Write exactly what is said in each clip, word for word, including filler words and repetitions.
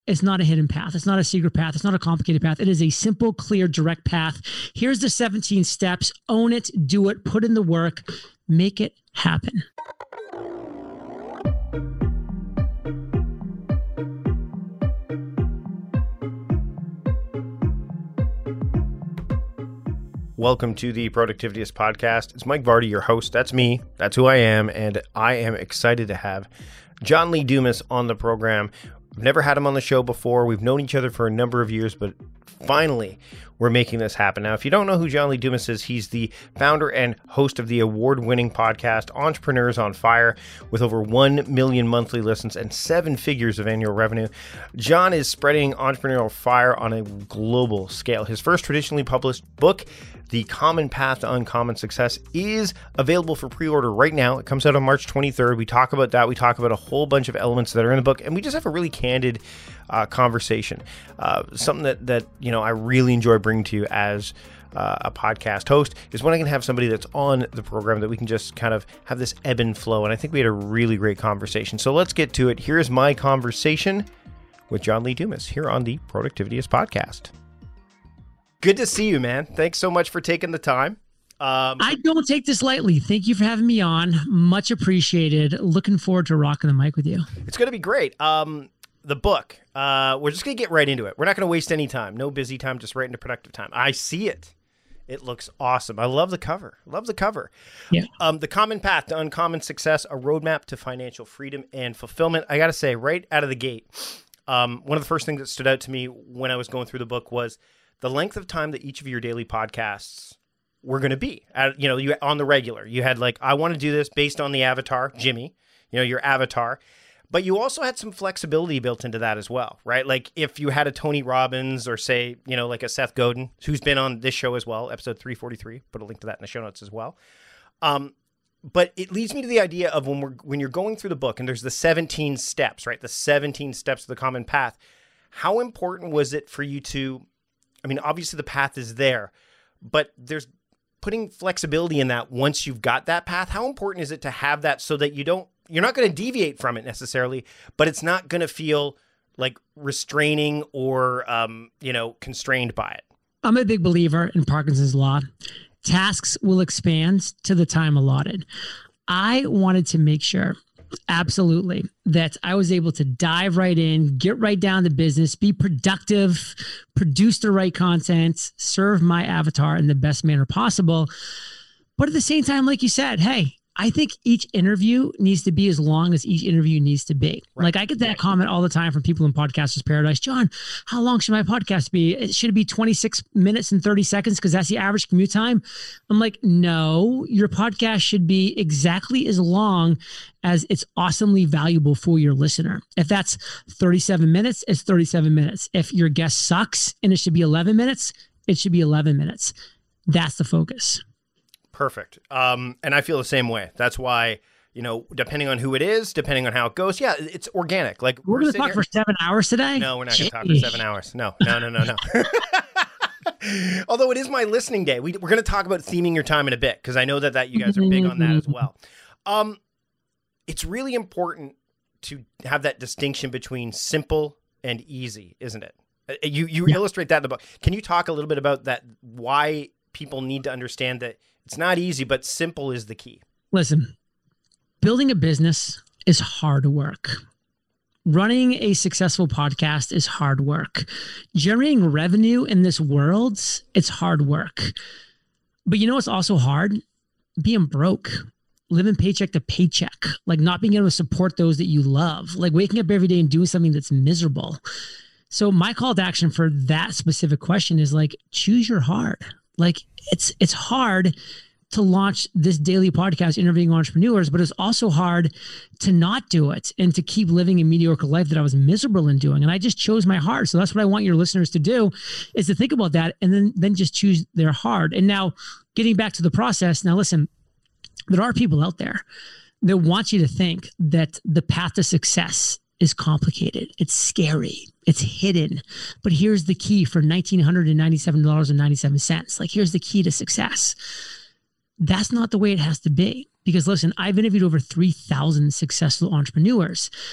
It's not a hidden path. It's not a secret path. It's not a complicated path. It is a simple, clear, direct path. Here's the seventeen steps. Own it, do it, put in the work, make it happen. Welcome to the Productivityist Podcast. It's Mike Vardy, your host. That's me. That's who I am. And I am excited to have John Lee Dumas on the program. I've never had him on the show before. We've known each other for a number of years, but finally, we're making this happen. Now, if you don't know who John Lee Dumas is, he's the founder and host of the award-winning podcast, Entrepreneurs on Fire, with over one million monthly listens and seven figures of annual revenue. John is spreading entrepreneurial fire on a global scale. His first traditionally published book, The Common Path to Uncommon Success, is available for pre-order right now. It comes out on March twenty-third. We talk about that. We talk about a whole bunch of elements that are in the book, and we just have a really candid uh, conversation. Uh, something that, that you know I really enjoy bringing to you as uh, a podcast host is when I can have somebody that's on the program that we can just kind of have this ebb and flow, and I think we had a really great conversation. So let's get to it. Here's my conversation with John Lee Dumas here on the Productivityist Podcast. Good to see you, man. Thanks so much for taking the time. Um, I don't take this lightly. Thank you for having me on. Much appreciated. Looking forward to rocking the mic with you. It's going to be great. Um, the book, uh, we're just going to get right into it. We're not going to waste any time. No busy time, just right into productive time. I see it. It looks awesome. I love the cover. Love the cover. Yeah. Um, The Common Path to Uncommon Success, a roadmap to financial freedom and fulfillment. I got to say, right out of the gate, um, one of the first things that stood out to me when I was going through the book was the length of time that each of your daily podcasts were going to be. At, you know, you on the regular. You had like, I want to do this based on the avatar, Jimmy, you know, your avatar. But you also had some flexibility built into that as well, right? Like if you had a Tony Robbins or say, you know, like a Seth Godin, who's been on this show as well, episode three forty-three, put a link to that in the show notes as well. Um, but it leads me to the idea of when we're when you're going through the book and there's the seventeen steps, right? The seventeen steps of the common path. How important was it for you to, I mean, obviously the path is there, but there's putting flexibility in that once you've got that path. How important is it to have that so that you don't, you're not going to deviate from it necessarily, but it's not going to feel like restraining or, um, you know, constrained by it? I'm a big believer in Parkinson's law. Tasks will expand to the time allotted. I wanted to make sure, absolutely, that I was able to dive right in, get right down to business, be productive, produce the right content, serve my avatar in the best manner possible. But at the same time, like you said, hey, I think each interview needs to be as long as each interview needs to be. Right. Like I get that right. comment all the time from people in Podcasters Paradise. John, how long should my podcast be? It should be twenty-six minutes and thirty seconds because that's the average commute time. I'm like, no, your podcast should be exactly as long as it's awesomely valuable for your listener. If that's thirty-seven minutes, it's thirty-seven minutes. If your guest sucks and it should be eleven minutes, it should be eleven minutes. That's the focus. Perfect. Um, and I feel the same way. That's why, you know, depending on who it is, depending on how it goes, yeah, it's organic. Like we're, we're going to talk here for seven hours today. No, we're not going to talk for seven hours. No, no, no, no, no. Although it is my listening day. We, we're going to talk about theming your time in a bit because I know that, that you guys are big on that as well. Um, it's really important to have that distinction between simple and easy, isn't it? You, you yeah. illustrate that in the book. Can you talk a little bit about that, why people need to understand that it's not easy, but simple is the key? Listen, building a business is hard work. Running a successful podcast is hard work. Generating revenue in this world, it's hard work. But you know what's also hard? Being broke, living paycheck to paycheck, like not being able to support those that you love, like waking up every day and doing something that's miserable. So my call to action for that specific question is like, choose your hard. Like it's it's hard to launch this daily podcast interviewing entrepreneurs, but it's also hard to not do it and to keep living a mediocre life that I was miserable in doing. And I just chose my hard. So that's what I want your listeners to do, is to think about that and then, then just choose their hard. And now getting back to the process, now listen, there are people out there that want you to think that the path to success is complicated. It's scary. It's hidden. But here's the key for one thousand nine hundred ninety-seven dollars and ninety-seven cents. Like, here's the key to success. That's not the way it has to be. Because listen, I've interviewed over three thousand successful entrepreneurs.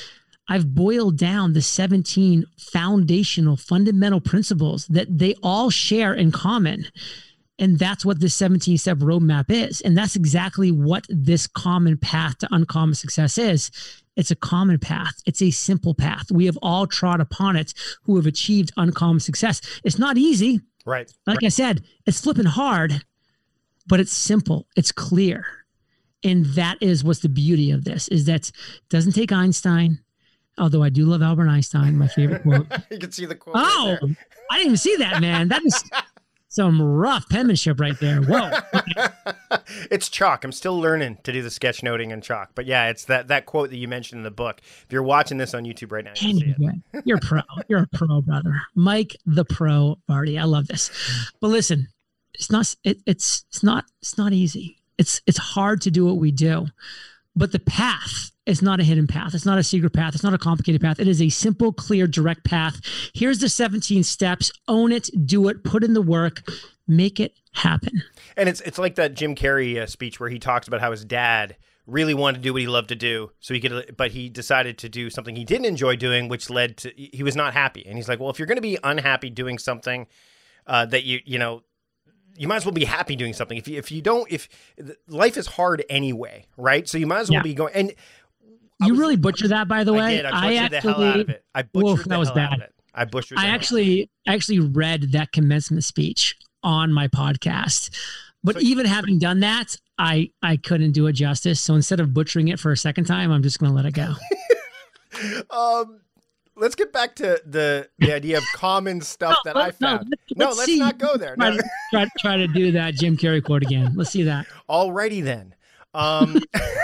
I've boiled down the seventeen foundational fundamental principles that they all share in common. And that's what this seventeen step roadmap is. And that's exactly what this common path to uncommon success is. It's a common path. It's a simple path. We have all trod upon it who have achieved uncommon success. It's not easy. Right. Like right. I said, it's flipping hard, but it's simple. It's clear. And that is what's the beauty of this, is that it doesn't take Einstein, although I do love Albert Einstein, my favorite quote. You can see the quote. Oh, right I didn't even see that, man. That is some rough penmanship right there. Whoa. Okay. It's chalk. I'm still learning to do the sketchnoting in chalk. But yeah, it's that, that quote that you mentioned in the book. If you're watching this on YouTube right now, you can see it. You're pro. You're a pro, brother. Mike the Pro Vardy. I love this. But listen, it's not it, it's it's not it's not easy. It's it's hard to do what we do. But the path is not a hidden path. It's not a secret path. It's not a complicated path. It is a simple, clear, direct path. Here's the seventeen steps. Own it, do it, put in the work, make it happen. And it's it's like that Jim Carrey uh, speech where he talks about how his dad really wanted to do what he loved to do, so he could, but he decided to do something he didn't enjoy doing, which led to, he was not happy. And he's like, well, if you're going to be unhappy doing something uh, that you, you know, you might as well be happy doing something. If you, if you don't, if life is hard anyway, right? So you might as well yeah. be going. And you was, really butchered that, by the way. I did. I butchered I the actually, hell out of it. I butchered woof, the that was hell bad. out of it. I butchered. I actually, I actually read that commencement speech on my podcast. But so, even having done that, I, I couldn't do it justice. So instead of butchering it for a second time, I'm just going to let it go. um, let's get back to the, the idea of common stuff no, that I found. No, let's, let's, let's not go there. Try, no. to, try, try to do that Jim Carrey quote again. Let's see that. Alrighty then. Um,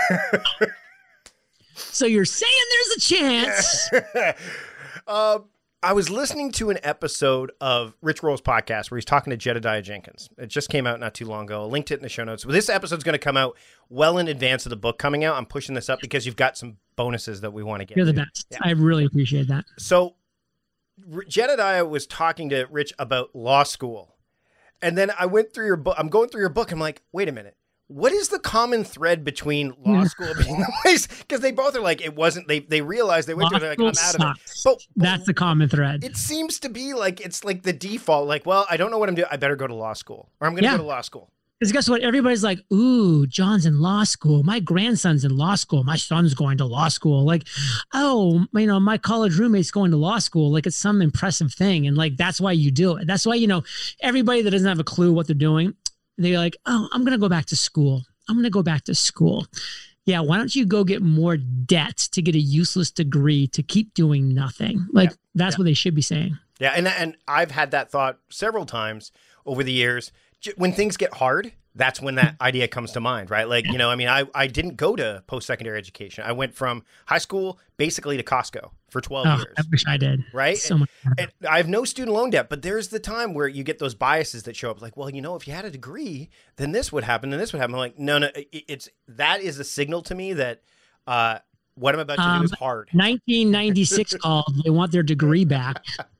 so you're saying there's a chance. uh, I was listening to an episode of Rich Roll's podcast where he's talking to Jedediah Jenkins. It just came out not too long ago. I linked it in the show notes. Well, this episode's going to come out well in advance of the book coming out. I'm pushing this up because you've got some bonuses that we want to get. You're to. the best. Yeah. I really appreciate that. So Jedediah was talking to Rich about law school. And then I went through your book. I'm going through your book. I'm like, wait a minute. What is the common thread between law school being the place? Because they both are like, it wasn't, they they realized they went law through it, they're like, I'm out of it. But, but that's the common thread. It seems to be like, it's like the default, like, well, I don't know what I'm doing. I better go to law school or I'm going to yeah. go to law school. Because guess what? Everybody's like, ooh, John's in law school. My grandson's in law school. My son's going to law school. Like, oh, you know, my college roommate's going to law school. Like, it's some impressive thing. And like, that's why you do it. That's why, you know, everybody that doesn't have a clue what they're doing, they're like, oh, I'm going to go back to school. I'm going to go back to school. Yeah, why don't you go get more debt to get a useless degree to keep doing nothing? Like, yeah. that's yeah. what they should be saying. Yeah, and and I've had that thought several times over the years. When things get hard, that's when that idea comes to mind, right? Like, you know, I mean, I, I didn't go to post-secondary education. I went from high school basically to Costco for twelve oh, years. I wish I did. Right? So and, much and I have no student loan debt, but there's the time where you get those biases that show up like, well, you know, if you had a degree, then this would happen, then this would happen. I'm like, no, no, it, it's that is a signal to me that uh, what I'm about to um, do is hard. nineteen ninety-six called. They want their degree back.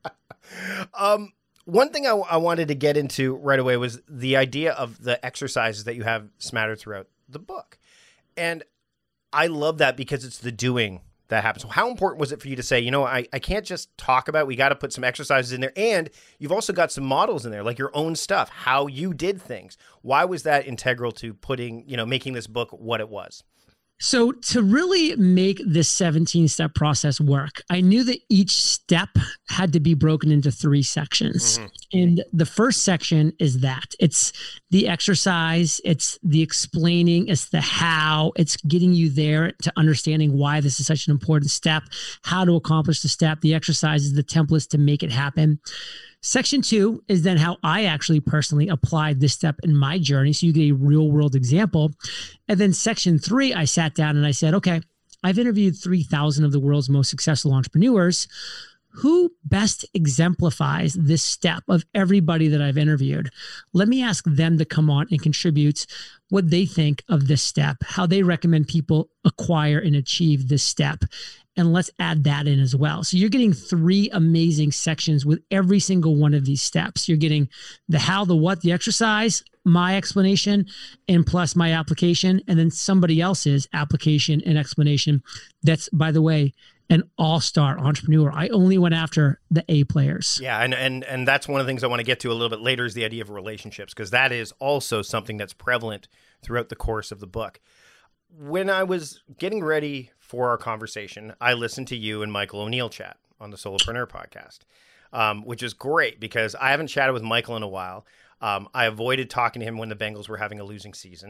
um. One thing I, I wanted to get into right away was the idea of the exercises that you have smattered throughout the book. And I love that because it's the doing that happens. So how important was it for you to say, you know, I, I can't just talk about it. We got to put some exercises in there. And you've also got some models in there, like your own stuff, how you did things. Why was that integral to putting, you know, making this book what it was? So to really make this seventeen step process work, I knew that each step had to be broken into three sections. Mm-hmm. And the first section is that it's the exercise, it's the explaining, it's the how, it's getting you there to understanding why this is such an important step, how to accomplish the step, the exercise is the templates to make it happen. Section two is then how I actually personally applied this step in my journey. So you get a real world example. And then section three, I sat down and I said, okay, I've interviewed three thousand of the world's most successful entrepreneurs. Who best exemplifies this step of everybody that I've interviewed? Let me ask them to come on and contribute what they think of this step, how they recommend people acquire and achieve this step. And let's add that in as well. So you're getting three amazing sections with every single one of these steps. You're getting the how, the what, the exercise, my explanation, and plus my application, and then somebody else's application and explanation. That's, by the way, an all-star entrepreneur. I only went after the A players. Yeah, and and and that's one of the things I want to get to a little bit later is the idea of relationships, because that is also something that's prevalent throughout the course of the book. When I was getting ready for our conversation, I listened to you and Michael O'Neill chat on the Solopreneur podcast, um, which is great because I haven't chatted with Michael in a while. Um, I avoided talking to him when the Bengals were having a losing season.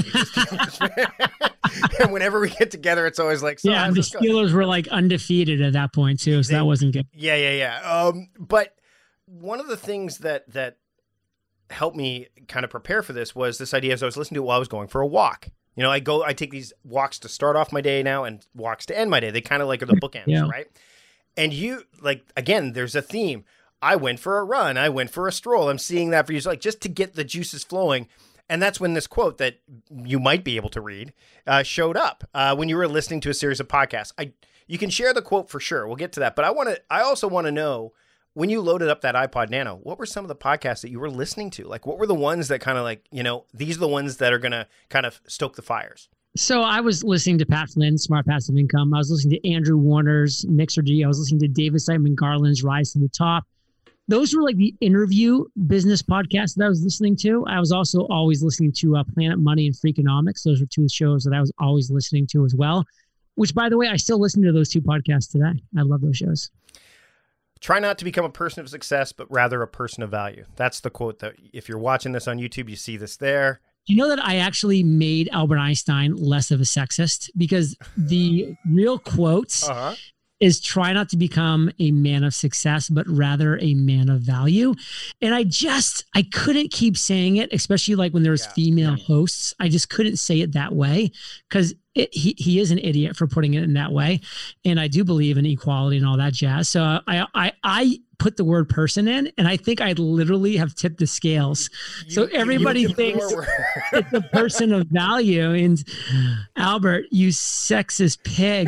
And whenever we get together, it's always like, so yeah, the Steelers were like undefeated at that point too, so they, that wasn't good. Yeah, yeah, yeah. Um, but one of the things that that helped me kind of prepare for this was this idea as I was listening to it while I was going for a walk. You know, I go, I take these walks to start off my day now and walks to end my day. They kind of like are the bookends, yeah. right? And you, like, again, there's a theme. I went for a run. I went for a stroll. I'm seeing that for you, so like just to get the juices flowing. And that's when this quote that you might be able to read uh, showed up uh, when you were listening to a series of podcasts. I, you can share the quote for sure. We'll get to that. But I want to. I also want to know, when you loaded up that iPod Nano, what were some of the podcasts that you were listening to? Like, what were the ones that kind of like, you know, these are the ones that are going to kind of stoke the fires? So I was listening to Pat Flynn, Smart Passive Income. I was listening to Andrew Warner's Mixergy. I was listening to David Simon Garland's Rise to the Top. Those were like the interview business podcasts that I was listening to. I was also always listening to uh, Planet Money and Freakonomics. Those were two shows that I was always listening to as well, which, by the way, I still listen to those two podcasts today. I love those shows. Try not to become a person of success, but rather a person of value. That's the quote that if you're watching this on YouTube, you see this there. Do you know that I actually made Albert Einstein less of a sexist? Because the real quote uh-huh. is try not to become a man of success, but rather a man of value. And I just, I couldn't keep saying it, especially like when there was yeah. female hosts. I just couldn't say it that way because he, he is an idiot for putting it in that way. And I do believe in equality and all that jazz. So I, I, I put the word person in, and I think I literally have tipped the scales. You, so everybody thinks it's a person of value. And Albert, you sexist pig.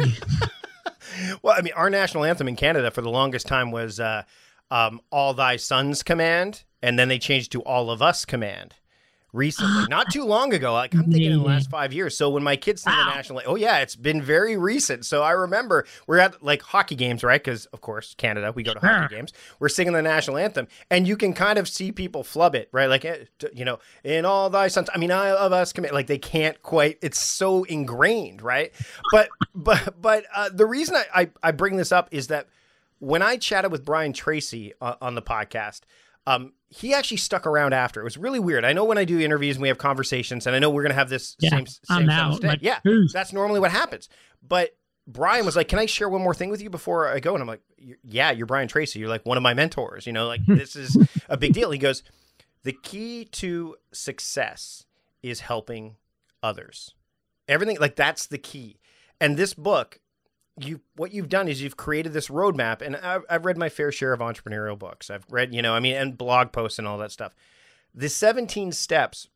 Well, I mean, our national anthem in Canada for the longest time was uh, um, All Thy Sons Command, and then they changed to All of Us Command recently, not too long ago. Like I'm thinking in the last five years. So when my kids sing wow. the national, oh yeah, it's been very recent. So I remember we're at like hockey games, right? Because of course, Canada, we go to hockey games. We're singing the national anthem, and you can kind of see people flub it, right? Like, you know, in all thy sons, I mean, I of us command. Like they can't quite. It's so ingrained, right? But but but uh, the reason I, I I bring this up is that when I chatted with Brian Tracy uh, on the podcast. Um, he actually stuck around after. It was really weird. I know when I do interviews and we have conversations, and I know we're going to have this yeah, same, same out, like, yeah, who's... that's normally what happens. But Brian was like, can I share one more thing with you before I go? And I'm like, yeah, you're Brian Tracy. You're like one of my mentors, you know, like this is a big deal. He goes, the key to success is helping others. Everything, like that's the key. And this book, you what you've done is you've created this roadmap, and I've, I've read my fair share of entrepreneurial books. I've read, you know, I mean, and blog posts and all that stuff. The seventeen steps,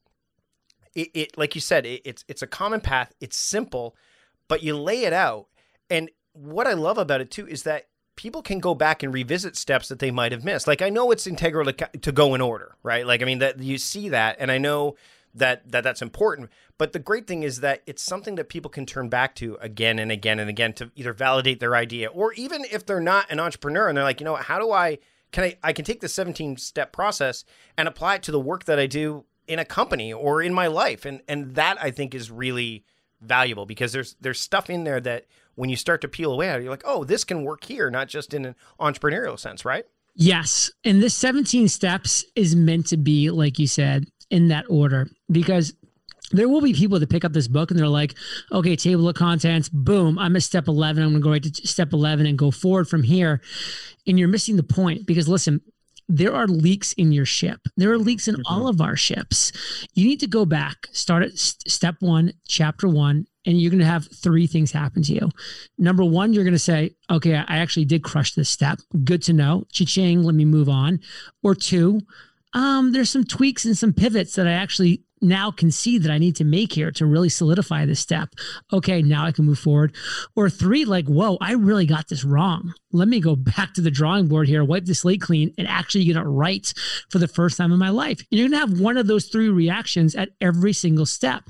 it, it like you said, it, it's it's a common path. It's simple, but you lay it out. And what I love about it too is that people can go back and revisit steps that they might have missed. Like I know it's integral to, to go in order, right? Like I mean that you see that, and I know that that that's important. But the great thing is that it's something that people can turn back to again and again and again to either validate their idea, or even if they're not an entrepreneur and they're like, you know, how do I, can I, I can take the seventeen step process and apply it to the work that I do in a company or in my life. And, and that I think is really valuable because there's, there's stuff in there that when you start to peel away at it, you're like, oh, this can work here, not just in an entrepreneurial sense, right? Yes. And this seventeen steps is meant to be, like you said, in that order, because there will be people that pick up this book and they're like, okay, table of contents, boom, I'm at step eleven. I'm going to go right to step eleven and go forward from here. And you're missing the point because listen, there are leaks in your ship. There are leaks in mm-hmm. all of our ships. You need to go back, start at st- step one, chapter one, and you're going to have three things happen to you. Number one, you're going to say, okay, I actually did crush this step. Good to know. Cha-ching, let me move on. Or two, um, there's some tweaks and some pivots that I actually now can see that I need to make here to really solidify this step. Okay, now I can move forward. Or three, like, whoa, I really got this wrong. Let me go back to the drawing board here, wipe the slate clean, and actually get it right for the first time in my life. And you're going to have one of those three reactions at every single step.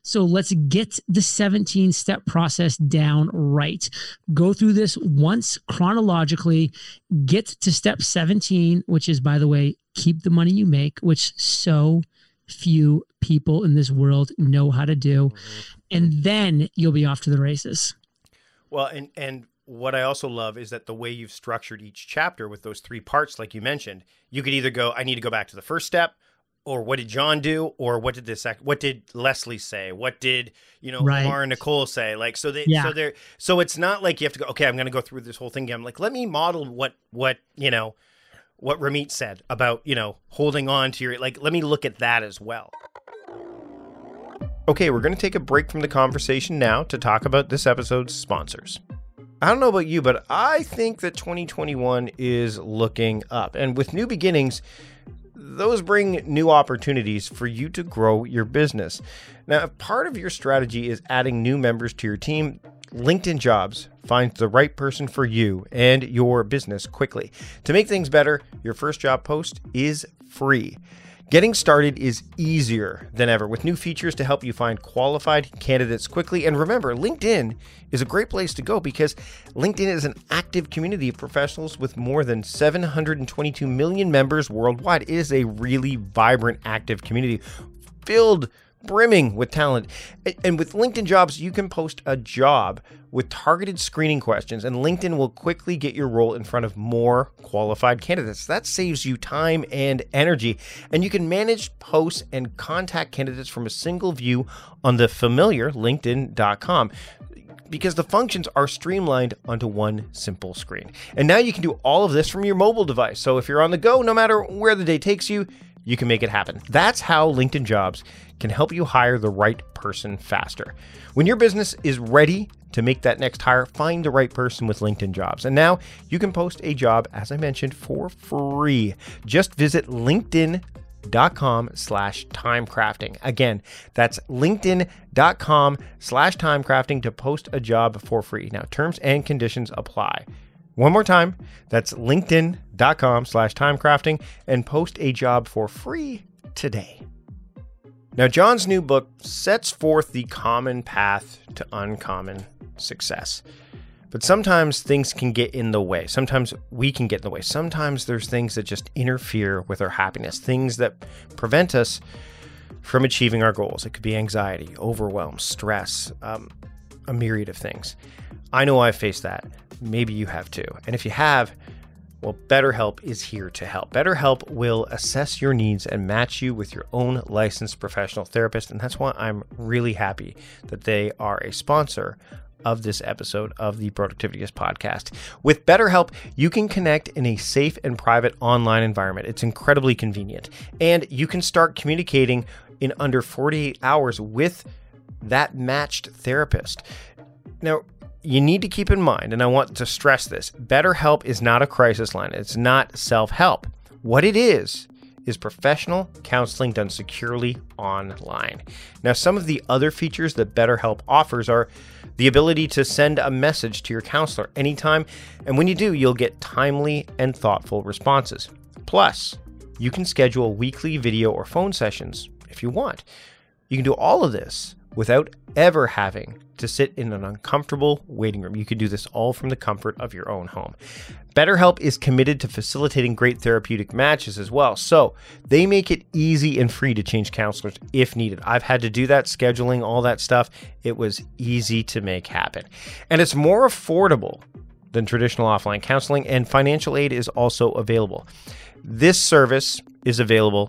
So let's get the seventeen step process down right. Go through this once chronologically, get to step seventeen, which is, by the way, keep the money you make, which so few people in this world know how to do. Mm-hmm. And then you'll be off to the races. Well, and, and what I also love is that the way you've structured each chapter with those three parts, like you mentioned, you could either go, I need to go back to the first step, or what did John do? Or what did this, what did Leslie say? What did, you know, right. Omar and Nicole say? Like, so they, yeah. so they're, so it's not like you have to go, okay, I'm going to go through this whole thing again. Like, let me model what, what, you know, what Ramit said about, you know, holding on to your, like, let me look at that as well. Okay, we're going to take a break from the conversation now to talk about this episode's sponsors. I don't know about you, but I think that twenty twenty-one is looking up. And with new beginnings, those bring new opportunities for you to grow your business. Now, if part of your strategy is adding new members to your team, LinkedIn Jobs finds the right person for you and your business quickly. To make things better, your first job post is free. Getting started is easier than ever with new features to help you find qualified candidates quickly. And remember, LinkedIn is a great place to go because LinkedIn is an active community of professionals with more than seven hundred twenty-two million members worldwide. It is a really vibrant, active community filled brimming with talent. And with LinkedIn Jobs, you can post a job with targeted screening questions, and LinkedIn will quickly get your role in front of more qualified candidates. That saves you time and energy, and you can manage posts and contact candidates from a single view on the familiar LinkedIn dot com. Because the functions are streamlined onto one simple screen. And now you can do all of this from your mobile device. So if you're on the go, no matter where the day takes you, you can make it happen. That's how LinkedIn Jobs can help you hire the right person faster. When your business is ready to make that next hire, find the right person with LinkedIn Jobs. And now you can post a job, as I mentioned, for free. Just visit linkedin.com slash timecrafting. Again, that's linkedin.com slash timecrafting to post a job for free. Now, terms and conditions apply. One more time, that's linkedin.com slash timecrafting and post a job for free today. Now, John's new book sets forth the common path to uncommon success. But sometimes things can get in the way. Sometimes we can get in the way. Sometimes there's things that just interfere with our happiness, things that prevent us from achieving our goals. It could be anxiety, overwhelm, stress, um, a myriad of things. I know I've faced that. Maybe you have too. And if you have, well, BetterHelp is here to help. BetterHelp will assess your needs and match you with your own licensed professional therapist. And that's why I'm really happy that they are a sponsor of this episode of the Productivityist podcast. With BetterHelp, you can connect in a safe and private online environment. It's incredibly convenient. And you can start communicating in under forty-eight hours with that matched therapist. Now, you need to keep in mind, and I want to stress this, BetterHelp is not a crisis line. It's not self-help. What it is, is professional counseling done securely online. Now, some of the other features that BetterHelp offers are the ability to send a message to your counselor anytime, and when you do, you'll get timely and thoughtful responses. Plus, you can schedule weekly video or phone sessions if you want. You can do all of this without ever having to sit in an uncomfortable waiting room. You can do this all from the comfort of your own home. BetterHelp is committed to facilitating great therapeutic matches as well. So they make it easy and free to change counselors if needed. I've had to do that, scheduling, all that stuff. It was easy to make happen. And it's more affordable than traditional offline counseling, and financial aid is also available. This service is available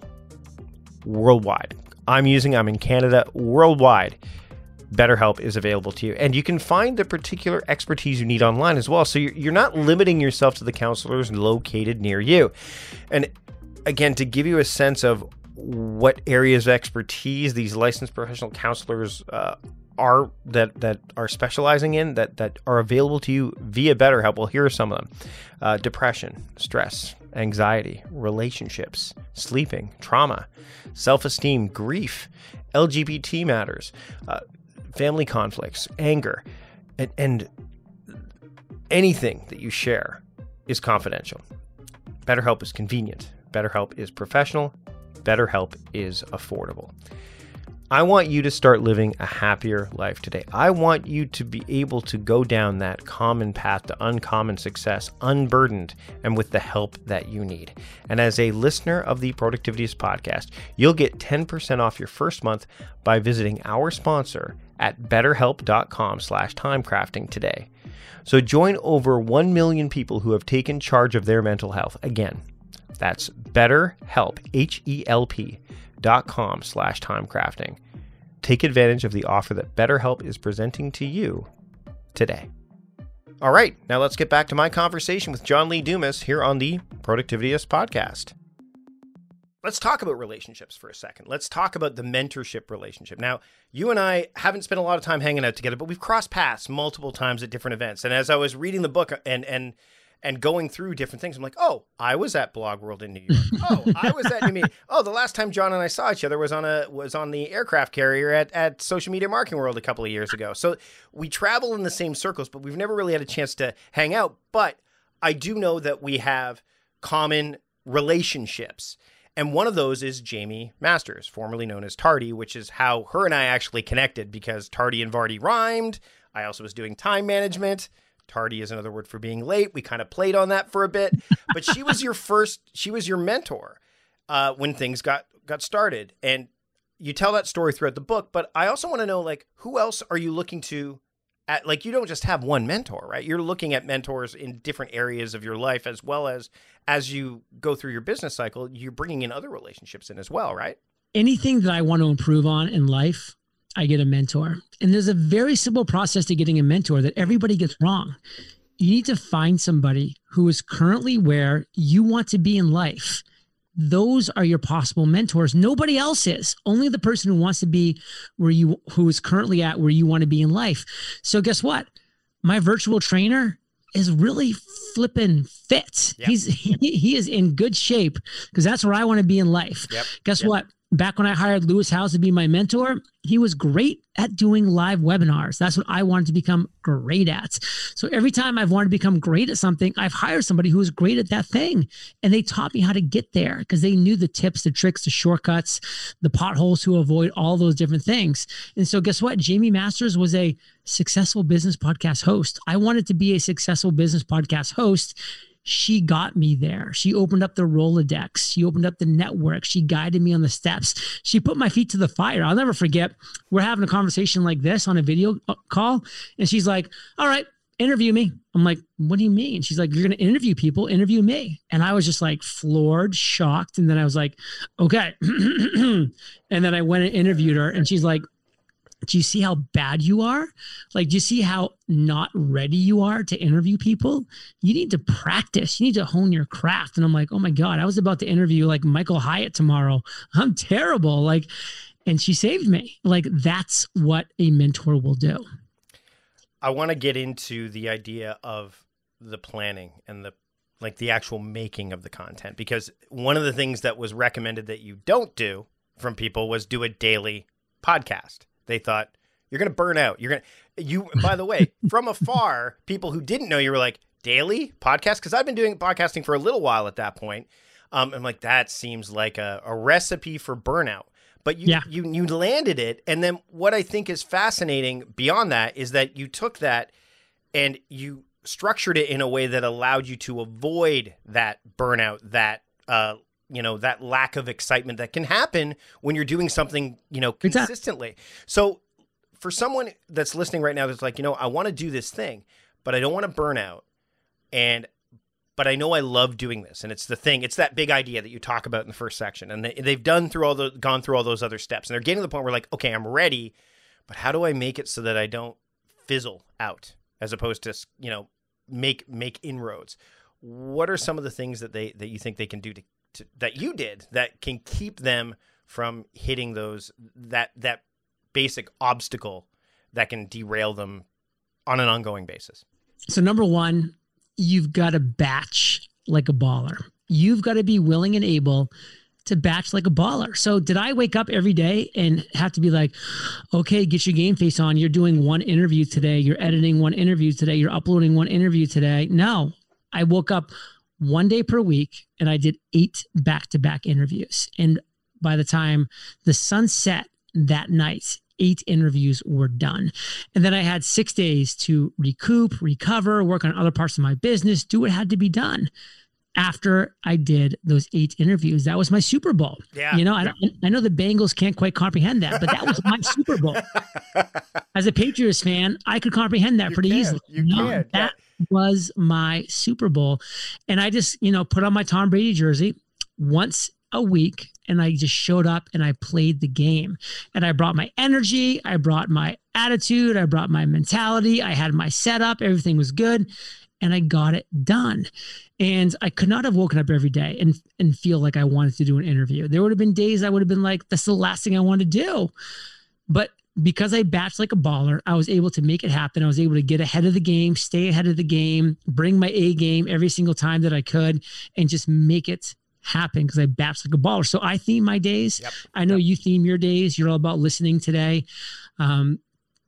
worldwide. I'm using, I'm in Canada, worldwide. BetterHelp is available to you. And you can find the particular expertise you need online as well. So you're, you're not limiting yourself to the counselors located near you. And again, to give you a sense of what areas of expertise these licensed professional counselors uh, are that that are specializing in, that, that are available to you via BetterHelp, well, here are some of them. Uh, depression, stress, anxiety, relationships, sleeping, trauma, self-esteem, grief, L G B T matters, uh, family conflicts, anger, and, and anything that you share is confidential. BetterHelp is convenient. BetterHelp is professional. BetterHelp is affordable. I want you to start living a happier life today. I want you to be able to go down that common path to uncommon success, unburdened and with the help that you need. And as a listener of the Productivityist podcast, you'll get ten percent off your first month by visiting our sponsor at betterhelp.com slash timecrafting today. So join over one million people who have taken charge of their mental health. Again, that's betterhelp, H E L P, dot com slash timecrafting. Take advantage of the offer that BetterHelp is presenting to you today. All right, now let's get back to my conversation with John Lee Dumas here on the Productivityist podcast. Let's talk about relationships for a second. Let's talk about the mentorship relationship. Now, you and I haven't spent a lot of time hanging out together, but we've crossed paths multiple times at different events. And as I was reading the book and and and going through different things, I'm like, oh, I was at Blog World in New York. Oh, I was at New Media. Oh, the last time John and I saw each other was on a was on the aircraft carrier at, at Social Media Marketing World a couple of years ago. So we travel in the same circles, but we've never really had a chance to hang out. But I do know that we have common relationships. And one of those is Jamie Masters, formerly known as Tardy, which is how her and I actually connected because Tardy and Vardy rhymed. I also was doing time management. Tardy is another word for being late. We kind of played on that for a bit, but she was your first, she was your mentor uh, when things got, got started. And you tell that story throughout the book, but I also want to know, like, who else are you looking to at? Like, you don't just have one mentor, right? You're looking at mentors in different areas of your life, as well as, as you go through your business cycle, you're bringing in other relationships in as well, right? Anything that I want to improve on in life, I get a mentor. And there's a very simple process to getting a mentor that everybody gets wrong. You need to find somebody who is currently where you want to be in life. Those are your possible mentors. Nobody else is. Only the person who wants to be where you, who is currently at where you want to be in life. So guess what? My virtual trainer is really flipping fit. Yep. He's, he, he is in good shape because that's where I want to be in life. Yep. Guess yep. what? Back when I hired Lewis Howes to be my mentor, he was great at doing live webinars. That's what I wanted to become great at. So every time I've wanted to become great at something, I've hired somebody who was great at that thing. And they taught me how to get there because they knew the tips, the tricks, the shortcuts, the potholes to avoid, all those different things. And so guess what? Jamie Masters was a successful business podcast host. I wanted to be a successful business podcast host. She got me there. She opened up the Rolodex. She opened up the network. She guided me on the steps. She put my feet to the fire. I'll never forget. We're having a conversation like this on a video call. And she's like, all right, interview me. I'm like, what do you mean? She's like, you're going to interview people, interview me. And I was just like floored, shocked. And then I was like, okay. And then I went and interviewed her and she's like, do you see how bad you are? Like, do you see how not ready you are to interview people? You need to practice. You need to hone your craft. And I'm like, oh my God, I was about to interview like Michael Hyatt tomorrow. I'm terrible. Like, and she saved me. Like, that's what a mentor will do. I want to get into the idea of the planning and the, like the actual making of the content, because one of the things that was recommended that you don't do from people was do a daily podcast. They thought you're going to burn out. You're going to, you, by the way, from afar, people who didn't know you were like, daily podcast? Because I've been doing podcasting for a little while at that point. Um, I'm like, that seems like a, a recipe for burnout. But you, yeah. you, you landed it. And then what I think is fascinating beyond that is that you took that and you structured it in a way that allowed you to avoid that burnout, that, uh, you know, that lack of excitement that can happen when you're doing something, you know, consistently. Exactly. So for someone that's listening right now, that's like, you know, I want to do this thing, but I don't want to burn out. And, but I know I love doing this. And it's the thing, it's that big idea that you talk about in the first section. And they, they've done through all the, gone through all those other steps. And they're getting to the point where like, okay, I'm ready, but how do I make it so that I don't fizzle out as opposed to, you know, make, make inroads? What are some of the things that they, that you think they can do to, to that you did that can keep them from hitting those, that, that basic obstacle that can derail them on an ongoing basis? So number one, you've got to batch like a baller. You've got to be willing and able to batch like a baller. So did I wake up every day and have to be like, okay, get your game face on. You're doing one interview today. You're editing one interview today. You're uploading one interview today. No, I woke up one day per week and I did eight back-to-back interviews. And by the time the sun set, that night. Eight interviews were done. And then I had six days to recoup, recover, work on other parts of my business, do what had to be done. After I did those eight interviews, that was my Super Bowl. Yeah. You know, I, I know the Bengals can't quite comprehend that, but that was my Super Bowl. As a Patriots fan, I could comprehend that you pretty can. easily. You you know, can. That yeah. was my Super Bowl. And I just, you know, put on my Tom Brady jersey once a week, and I just showed up and I played the game. And I brought my energy, I brought my attitude, I brought my mentality, I had my setup, everything was good, and I got it done. And I could not have woken up every day and, and feel like I wanted to do an interview. There would have been days I would have been like, that's the last thing I want to do. But because I batched like a baller, I was able to make it happen. I was able to get ahead of the game, stay ahead of the game, bring my A game every single time that I could, and just make it happen because I batched like a baller. So I theme my days. Yep. I know yep. you theme your days. You're all about listening today. Um,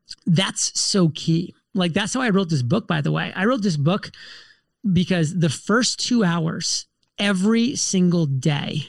that's so key. Like, that's how I wrote this book, by the way. I wrote this book because the first two hours, every single day,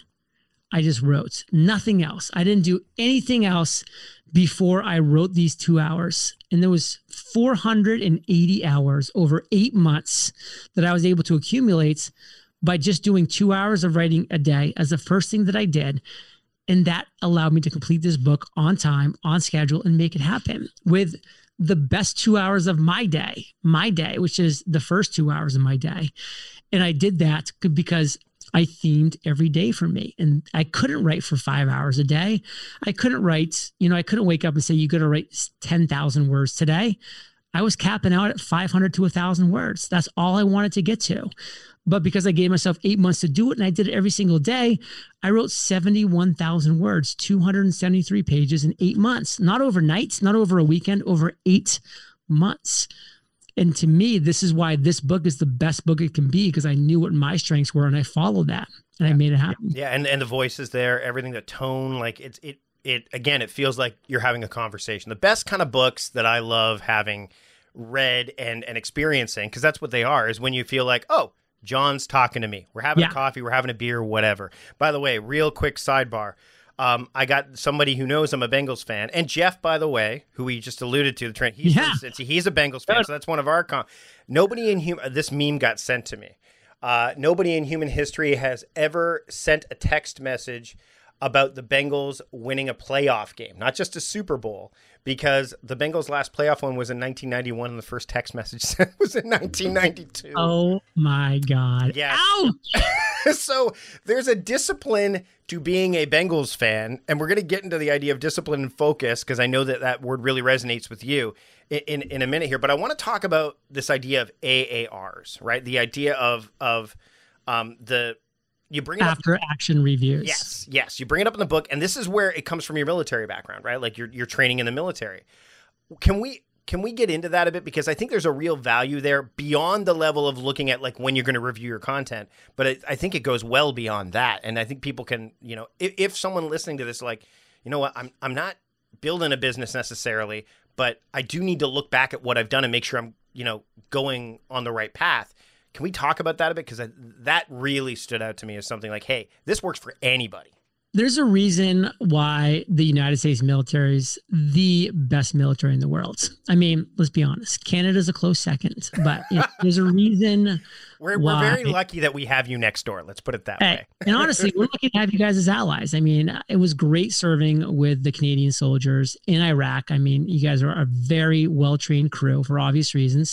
I just wrote nothing else. I didn't do anything else before I wrote these two hours. And there was four hundred eighty hours over eight months that I was able to accumulate by just doing two hours of writing a day as the first thing that I did. And that allowed me to complete this book on time, on schedule, and make it happen with the best two hours of my day, my day, which is the first two hours of my day. And I did that because I themed every day for me. And I couldn't write for five hours a day. I couldn't write, you know, I couldn't wake up and say, you got to write ten thousand words today. I was capping out at five hundred to one thousand words. That's all I wanted to get to. But because I gave myself eight months to do it and I did it every single day, I wrote seventy-one thousand words, two hundred seventy-three pages in eight months, not overnight, not over a weekend, over eight months. And to me, this is why this book is the best book it can be, because I knew what my strengths were and I followed that and yeah. I made it happen. Yeah. And, and the voice is there, everything, the tone, like it's, it, it, again, it feels like you're having a conversation. The best kind of books that I love having read and, and experiencing, because that's what they are, is when you feel like, oh, John's talking to me. We're having yeah. a coffee. We're having a beer, whatever. By the way, real quick sidebar. Um, I got somebody who knows I'm a Bengals fan. And Jeff, by the way, who we just alluded to, the trend, he's, yeah. he's a Bengals fan. So that's one of our, com- nobody in human, this meme got sent to me. Uh, nobody in human history has ever sent a text message about the Bengals winning a playoff game, not just a Super Bowl, because the Bengals' last playoff one was in nineteen ninety-one and the first text message sent was in nineteen ninety-two. Oh my God. Yeah. Ouch! So there's a discipline to being a Bengals fan, and we're going to get into the idea of discipline and focus, because I know that that word really resonates with you in, in, in a minute here. But I want to talk about this idea of A A Rs, right? The idea of, of um, the... You bring it after up, action reviews. Yes, yes. You bring it up in the book, and this is where it comes from your military background, right? Like you're you're training in the military. Can we can we get into that a bit, because I think there's a real value there beyond the level of looking at like when you're going to review your content, but it, I think it goes well beyond that. And I think people can, you know, if, if someone listening to this, like, you know what, I'm I'm not building a business necessarily, but I do need to look back at what I've done and make sure I'm, you know, going on the right path. Can we talk about that a bit? Because that really stood out to me as something like, hey, this works for anybody. There's a reason why the United States military is the best military in the world. I mean, let's be honest. Canada's a close second, but you know, there's a reason we're, why. We're very lucky that we have you next door. Let's put it that hey, way. And honestly, we're lucky to have you guys as allies. I mean, it was great serving with the Canadian soldiers in Iraq. I mean, you guys are a very well-trained crew for obvious reasons.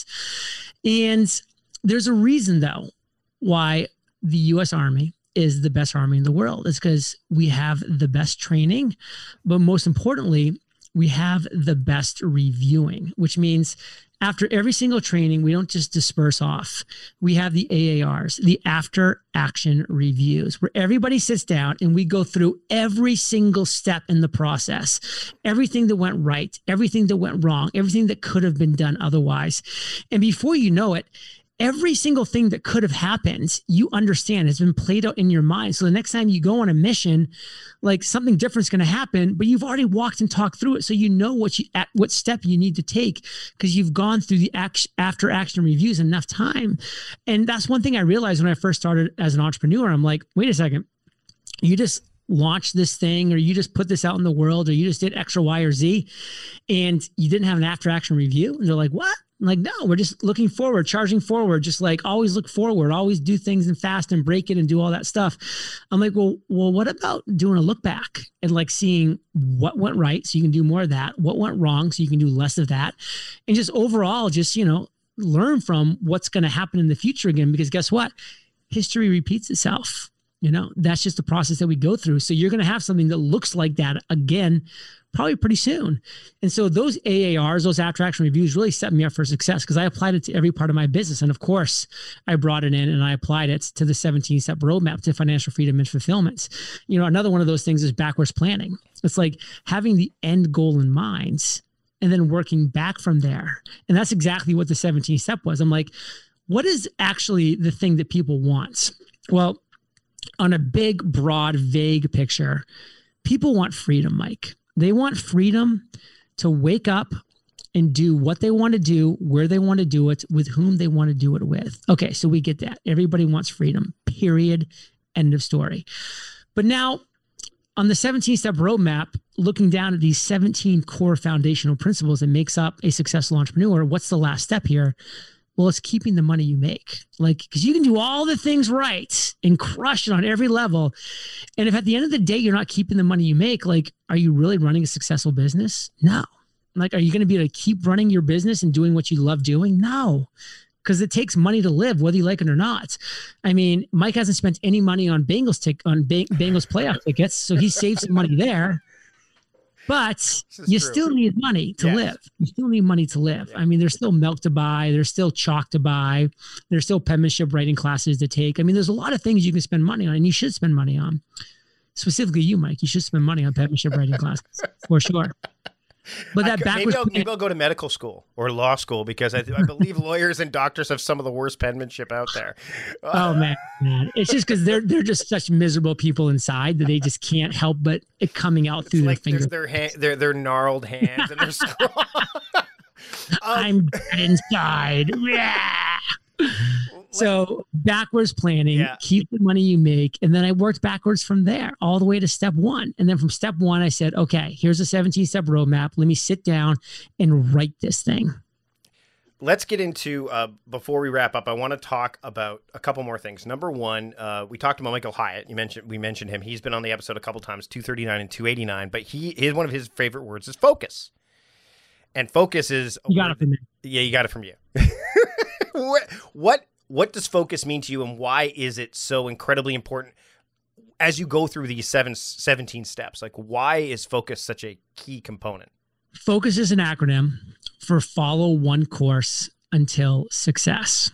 And there's a reason, though, why the U S Army is the best army in the world. It's because we have the best training, but most importantly, we have the best reviewing, which means after every single training, we don't just disperse off. We have the A A Rs, the after action reviews, where everybody sits down and we go through every single step in the process, everything that went right, everything that went wrong, everything that could have been done otherwise. And before you know it, every single thing that could have happened, you understand, has been played out in your mind. So the next time you go on a mission, like something different is going to happen, but you've already walked and talked through it. So you know what you, at what step you need to take, because you've gone through the action, after action reviews enough time. And that's one thing I realized when I first started as an entrepreneur. I'm like, wait a second, you just launched this thing, or you just put this out in the world, or you just did X or Y or Z, and you didn't have an after action review. And they're like, what? I'm like, no, we're just looking forward, charging forward, just like always look forward, always do things and fast and break it and do all that stuff. I'm like, well, well, what about doing a look back and like seeing what went right so you can do more of that, what went wrong so you can do less of that, and just overall, just, you know, learn from what's going to happen in the future again, because guess what? History repeats itself. You know, that's just the process that we go through. So you're going to have something that looks like that again, probably pretty soon. And so those A A Rs, those after action reviews really set me up for success, because I applied it to every part of my business. And of course, I brought it in and I applied it to the seventeen step roadmap to financial freedom and fulfillment. You know, another one of those things is backwards planning. It's like having the end goal in mind and then working back from there. And that's exactly what the seventeen step was. I'm like, what is actually the thing that people want? Well, on a big, broad, vague picture, people want freedom, Mike. They want freedom to wake up and do what they want to do, where they want to do it, with whom they want to do it with. Okay, so we get that. Everybody wants freedom, period, end of story. But now on the seventeen step roadmap, looking down at these seventeen core foundational principles that makes up a successful entrepreneur, what's the last step here? Well, it's keeping the money you make. Like, because you can do all the things right and crush it on every level. And if at the end of the day, you're not keeping the money you make, like, are you really running a successful business? No. Like, are you going to be able to keep running your business and doing what you love doing? No. Because it takes money to live, whether you like it or not. I mean, Mike hasn't spent any money on Bengals tic- on Bang- Bengals playoff tickets, so he saved some money there. But you true. still need money to yes. live. You still need money to live. Yeah. I mean, there's still milk to buy. There's still chalk to buy. There's still penmanship writing classes to take. I mean, there's a lot of things you can spend money on, and you should spend money on. Specifically you, Mike, you should spend money on penmanship writing classes for sure. But that could, backwards maybe I'll, maybe I'll go to medical school or law school, because I, I believe lawyers and doctors have some of the worst penmanship out there. Oh man, man. It's just because they're they're just such miserable people inside that they just can't help but it coming out through it's their like fingers. Their hand, their their gnarled hands and their scrawl. um, I'm dead inside. Yeah. So backwards planning, yeah. keep the money you make. And then I worked backwards from there all the way to step one. And then from step one, I said, okay, here's a seventeen step roadmap. Let me sit down and write this thing. Let's get into, uh, before we wrap up, I want to talk about a couple more things. Number one, uh, we talked about Michael Hyatt. You mentioned, we mentioned him. He's been on the episode a couple times, two thirty-nine and two eighty-nine, but he is one of his favorite words is focus. And focus is, you got it from me. Yeah, you got it from you. what, what, what does focus mean to you, and why is it so incredibly important as you go through these seven, seventeen steps? Like, why is focus such a key component? Focus is an acronym for follow one course until success.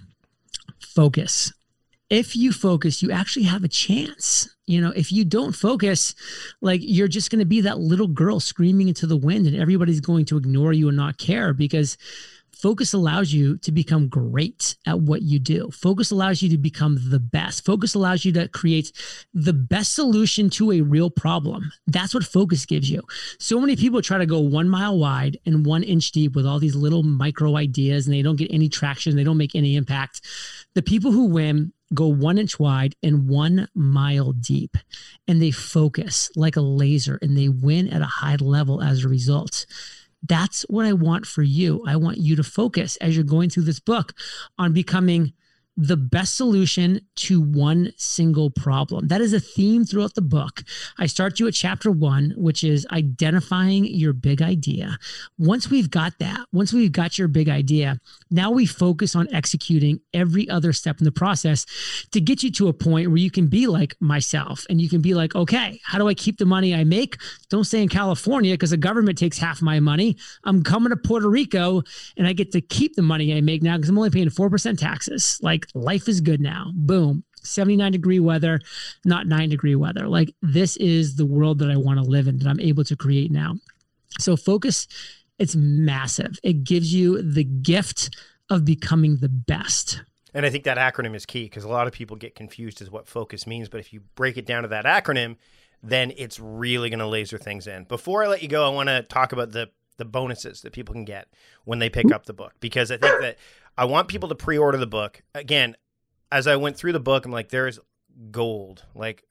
Focus. If you focus, you actually have a chance. You know, if you don't focus, like, you're just going to be that little girl screaming into the wind, and everybody's going to ignore you and not care, because focus allows you to become great at what you do. Focus allows you to become the best. Focus allows you to create the best solution to a real problem. That's what focus gives you. So many people try to go one mile wide and one inch deep with all these little micro ideas, and they don't get any traction. They don't make any impact. The people who win go one inch wide and one mile deep, and they focus like a laser, and they win at a high level as a result. That's what I want for you. I want you to focus as you're going through this book on becoming the best solution to one single problem. That is a theme throughout the book. I start you at chapter one, which is identifying your big idea. Once we've got that, once we've got your big idea, now we focus on executing every other step in the process to get you to a point where you can be like myself, and you can be like, okay, how do I keep the money I make? Don't stay in California because the government takes half my money. I'm coming to Puerto Rico and I get to keep the money I make now because I'm only paying four percent taxes. Like, life is good now. Boom. seventy-nine degree weather, not nine degree weather. Like, this is the world that I want to live in, that I'm able to create now. So focus, it's massive. It gives you the gift of becoming the best. And I think that acronym is key, because a lot of people get confused as what focus means. But if you break it down to that acronym, then it's really going to laser things in. Before I let you go, I want to talk about the the bonuses that people can get when they pick up the book, because I think that I want people to pre-order the book. Again, as I went through the book, I'm like, there's gold. Like,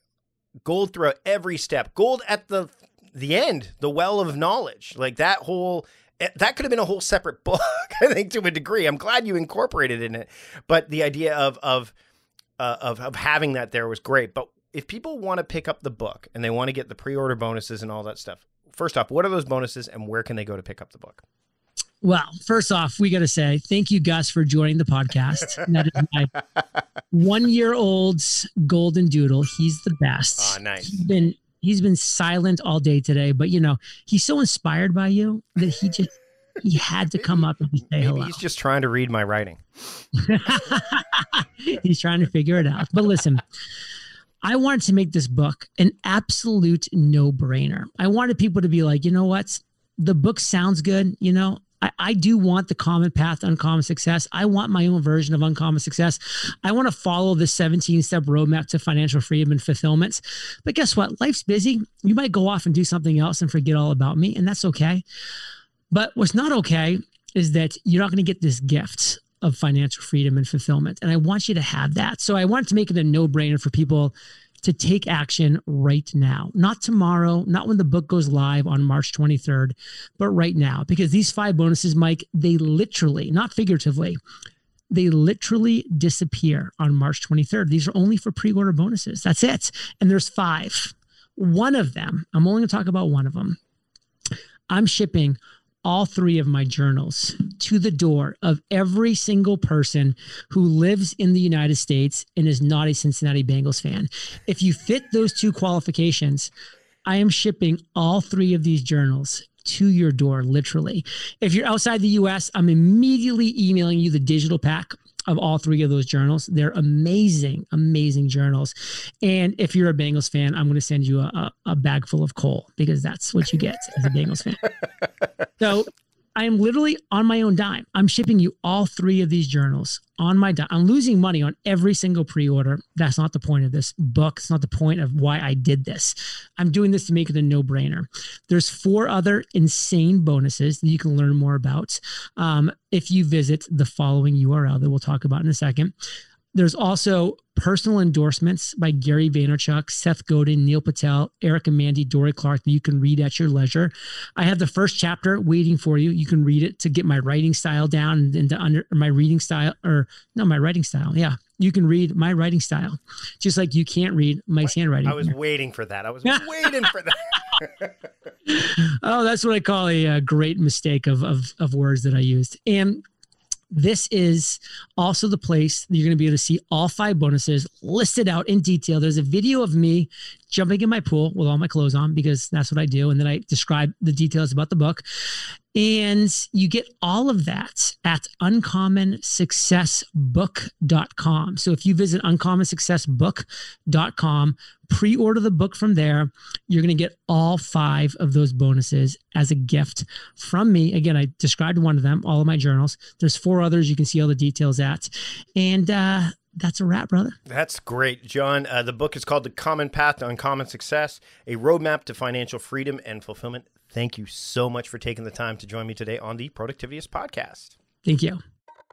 gold throughout every step, gold at the the end, the well of knowledge. Like that whole, that could have been a whole separate book, I think, to a degree. I'm glad you incorporated it in it. But the idea of of uh, of of having that there was great. But if people want to pick up the book and they want to get the pre-order bonuses and all that stuff, first off, what are those bonuses and where can they go to pick up the book? Well, first off, we got to say thank you, Gus, for joining the podcast. And that is my one-year-old golden doodle. He's the best. Oh, nice. He's been he's been silent all day today, but you know he's so inspired by you that he just he had to come up and say Maybe hello. He's just trying to read my writing. He's trying to figure it out. But listen, I wanted to make this book an absolute no-brainer. I wanted people to be like, you know what? The book sounds good, you know. I, I do want the common path to uncommon success. I want my own version of uncommon success. I want to follow the seventeen-step roadmap to financial freedom and fulfillment. But guess what? Life's busy. You might go off and do something else and forget all about me, and that's okay. But what's not okay is that you're not going to get this gift of financial freedom and fulfillment. And I want you to have that. So I wanted to make it a no-brainer for people to take action right now, not tomorrow, not when the book goes live on March twenty-third, but right now, because these five bonuses, Mike, they literally, not figuratively, they literally disappear on March twenty-third. These are only for pre-order bonuses. That's it. And there's five. One of them, I'm only going to talk about one of them. I'm shipping all three of my journals to the door of every single person who lives in the United States and is not a Cincinnati Bengals fan. If you fit those two qualifications, I am shipping all three of these journals to your door, literally. If you're outside the U S, I'm immediately emailing you the digital pack of all three of those journals. They're amazing, amazing journals. And if you're a Bengals fan, I'm going to send you a, a, a bag full of coal because that's what you get as a Bengals fan. So I am literally on my own dime. I'm shipping you all three of these journals on my dime. I'm losing money on every single pre-order. That's not the point of this book. It's not the point of why I did this. I'm doing this to make it a no-brainer. There's four other insane bonuses that you can learn more about um, if you visit the following U R L that we'll talk about in a second. There's also personal endorsements by Gary Vaynerchuk, Seth Godin, Neil Patel, Eric and Mandy, Dory Clark that you can read at your leisure. I have the first chapter waiting for you. You can read it to get my writing style down and to under my reading style or no, my writing style. Yeah. You can read my writing style just like you can't read Mike's handwriting. I was waiting for that. I was waiting for that. Oh, that's what I call a, a great mistake of, of, of words that I used. And this is also the place that you're going to be able to see all five bonuses listed out in detail. There's a video of me jumping in my pool with all my clothes on because that's what I do. And then I describe the details about the book. And you get all of that at uncommon success book dot com. So if you visit uncommon success book dot com, pre-order the book from there, you're going to get all five of those bonuses as a gift from me. Again, I described one of them, all of my journals. There's four others you can see all the details at. And uh, that's a wrap, brother. That's great, John. Uh, the book is called The Common Path to Uncommon Success, a roadmap to financial freedom and fulfillment. Thank you so much for taking the time to join me today on the Productivityist Podcast. Thank you.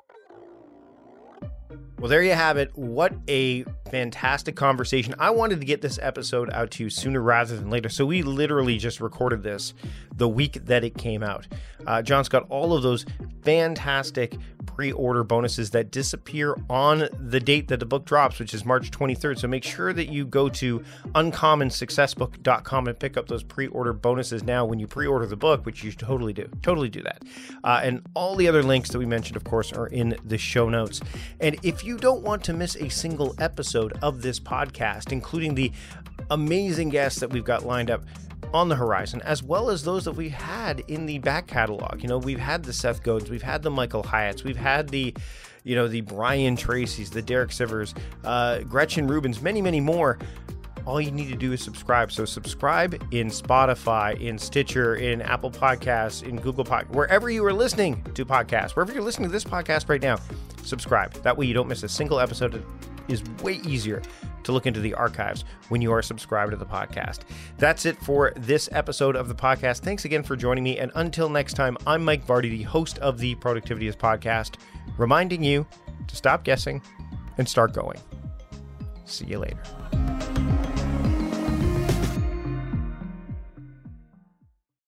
Well, there you have it. What a fantastic conversation. I wanted to get this episode out to you sooner rather than later. So we literally just recorded this the week that it came out. Uh, John's got all of those fantastic pre-order bonuses that disappear on the date that the book drops, which is March twenty-third. So make sure that you go to uncommon success book dot com and pick up those pre-order bonuses now when you pre-order the book, which you should totally do. Totally do that. Uh, and all the other links that we mentioned, of course, are in the show notes. And if you don't want to miss a single episode of this podcast, including the amazing guests that we've got lined up on the horizon, as well as those that we had in the back catalog. You know, we've had the Seth Godins, we've had the Michael Hyatts, we've had the, you know, the Brian Tracy's, the Derek Sivers, uh, Gretchen Rubin's, many, many more. All you need to do is subscribe. So subscribe in Spotify, in Stitcher, in Apple Podcasts, in Google Podcasts, wherever you are listening to podcasts, wherever you're listening to this podcast right now, subscribe. That way you don't miss a single episode. It is way easier to look into the archives when you are subscribed to the podcast. That's it for this episode of the podcast. Thanks again for joining me. And until next time, I'm Mike Vardy, the host of the Productivityist Podcast, reminding you to stop guessing and start going. See you later.